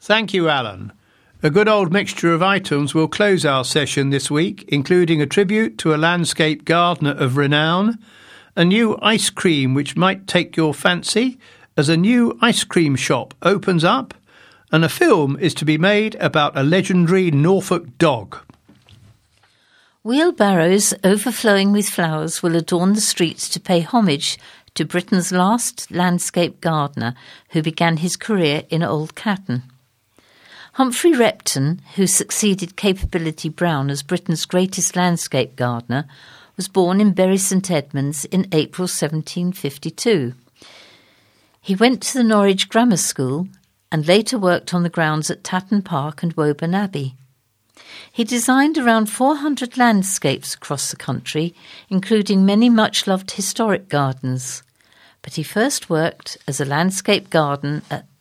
Thank you, Alan. A good old mixture of items will close our session this week, including a tribute to a landscape gardener of renown, a new ice cream which might take your fancy as a new ice cream shop opens up, and a film is to be made about a legendary Norfolk dog. Wheelbarrows overflowing with flowers will adorn the streets to pay homage to Britain's last landscape gardener who began his career in Old Catton. Humphrey Repton, who succeeded Capability Brown as Britain's greatest landscape gardener, was born in Bury St Edmunds in April 1752. He went to the Norwich Grammar School and later worked on the grounds at Tatton Park and Woburn Abbey. He designed around 400 landscapes across the country, including many much-loved historic gardens. But he first worked as a landscape gardener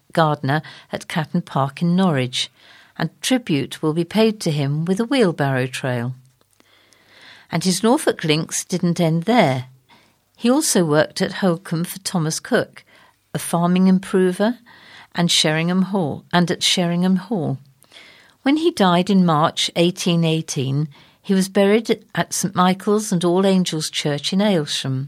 at Catton Park in Norwich, and tribute will be paid to him with a wheelbarrow trail. And his Norfolk links didn't end there. He also worked at Holcombe for Thomas Cook, a farming improver, and at Sheringham Hall. When he died in March 1818, he was buried at St Michael's and All Angels Church in Aylsham.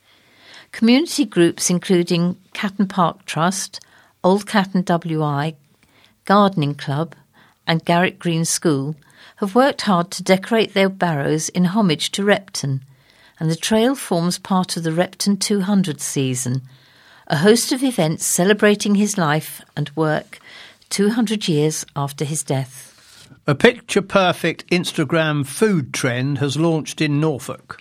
Community groups including Catton Park Trust, Old Catton WI, Gardening Club and Garrett Green School have worked hard to decorate their barrows in homage to Repton, and the trail forms part of the Repton 200 season, a host of events celebrating his life and work 200 years after his death. A picture-perfect Instagram food trend has launched in Norfolk.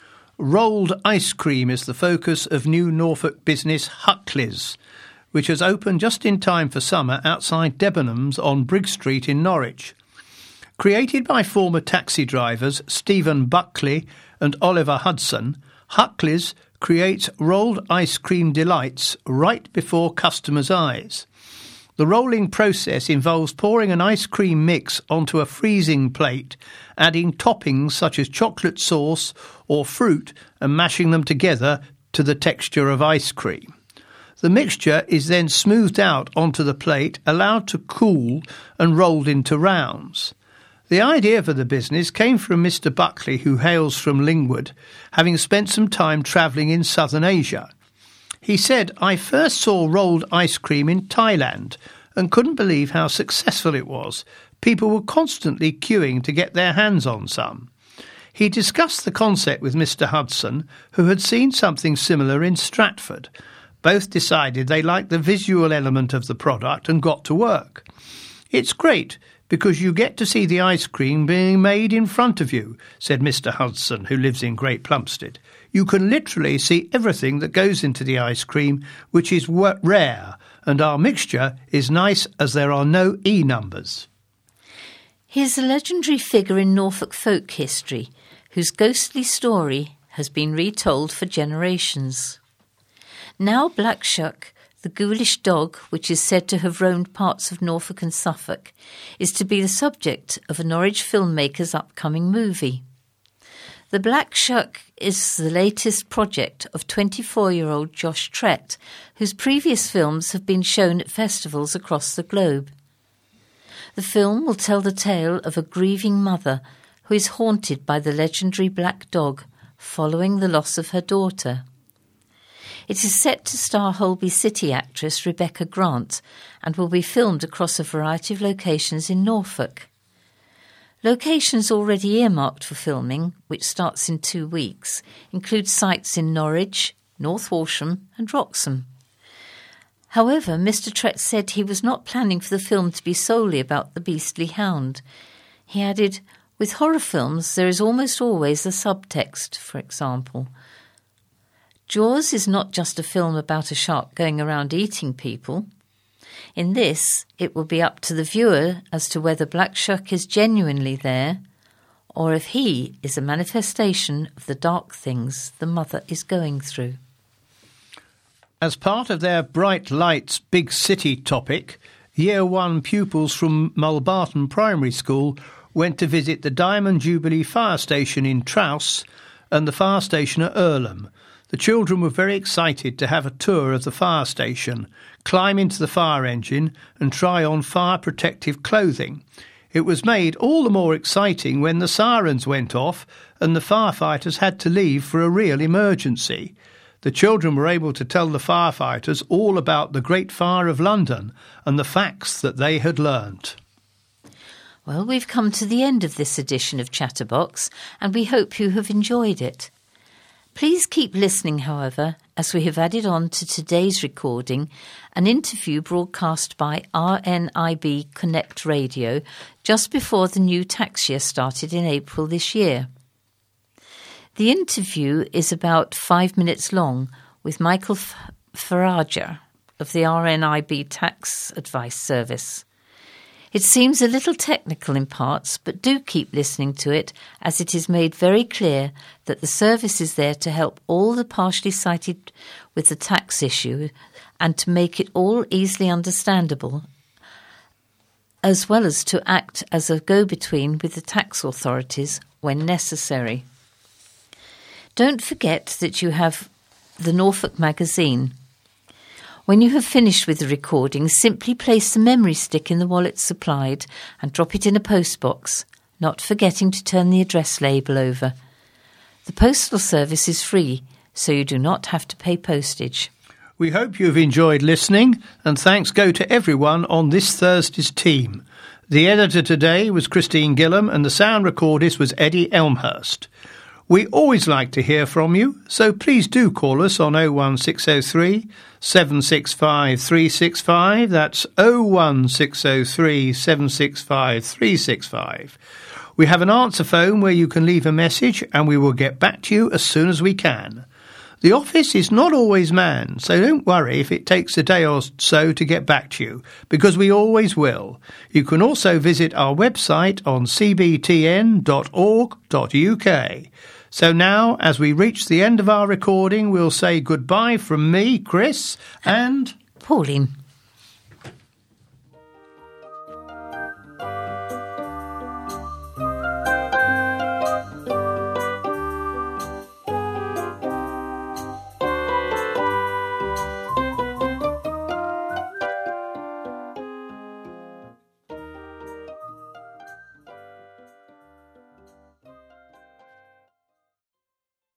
Rolled ice cream is the focus of new Norfolk business Huckley's, which has opened just in time for summer outside Debenhams on Brigg Street in Norwich. Created by former taxi drivers Stephen Buckley and Oliver Hudson, Huckley's creates rolled ice cream delights right before customers' eyes. The rolling process involves pouring an ice cream mix onto a freezing plate, adding toppings such as chocolate sauce or fruit and mashing them together to the texture of ice cream. The mixture is then smoothed out onto the plate, allowed to cool and rolled into rounds. The idea for the business came from Mr. Buckley, who hails from Lingwood, having spent some time travelling in southern Asia. He said, "I first saw rolled ice cream in Thailand and couldn't believe how successful it was. People were constantly queuing to get their hands on some." He discussed the concept with Mr. Hudson, who had seen something similar in Stratford. Both decided they liked the visual element of the product and got to work. "It's great because you get to see the ice cream being made in front of you," said Mr. Hudson, who lives in Great Plumstead. "You can literally see everything that goes into the ice cream, which is rare, and our mixture is nice as there are no E numbers." He is a legendary figure in Norfolk folk history, whose ghostly story has been retold for generations. Now Black Shuck, the ghoulish dog which is said to have roamed parts of Norfolk and Suffolk, is to be the subject of a Norwich filmmaker's upcoming movie. The Black Shuck is the latest project of 24-year-old Josh Trett, whose previous films have been shown at festivals across the globe. The film will tell the tale of a grieving mother who is haunted by the legendary black dog following the loss of her daughter. It is set to star Holby City actress Rebecca Grant and will be filmed across a variety of locations in Norfolk. Locations already earmarked for filming, which starts in 2 weeks, include sites in Norwich, North Walsham and Wroxham. However, Mr. Trett said he was not planning for the film to be solely about the beastly hound. He added, "With horror films there is almost always a subtext, for example. Jaws is not just a film about a shark going around eating people. In this, it will be up to the viewer as to whether Black Shuck is genuinely there, or if he is a manifestation of the dark things the mother is going through." As part of their Bright Lights Big City topic, Year 1 pupils from Mulbarton Primary School went to visit the Diamond Jubilee Fire Station in Trowse and the fire station at Earlham. The children were very excited to have a tour of the fire station, climb into the fire engine and try on fire protective clothing. It was made all the more exciting when the sirens went off and the firefighters had to leave for a real emergency. The children were able to tell the firefighters all about the Great Fire of London and the facts that they had learnt. Well, we've come to the end of this edition of Chatterbox, and we hope you have enjoyed it. Please keep listening, however, as we have added on to today's recording an interview broadcast by RNIB Connect Radio just before the new tax year started in April this year. The interview is about 5 minutes long with Michael Faraja of the RNIB Tax Advice Service. It seems a little technical in parts, but do keep listening to it, as it is made very clear that the service is there to help all the partially sighted with the tax issue and to make it all easily understandable, as well as to act as a go-between with the tax authorities when necessary. Don't forget that you have the Norfolk magazine. When you have finished with the recording, simply place the memory stick in the wallet supplied and drop it in a postbox, not forgetting to turn the address label over. The postal service is free, so you do not have to pay postage. We hope you have enjoyed listening, and thanks go to everyone on this Thursday's team. The editor today was Christine Gillam and the sound recordist was Eddie Elmhurst. We always like to hear from you, so please do call us on 01603 765 365. That's 01603 765 365. We have an answer phone where you can leave a message and we will get back to you as soon as we can. The office is not always manned, so don't worry if it takes a day or so to get back to you, because we always will. You can also visit our website on cbtn.org.uk. So now, as we reach the end of our recording, we'll say goodbye from me, Chris, and Pauline.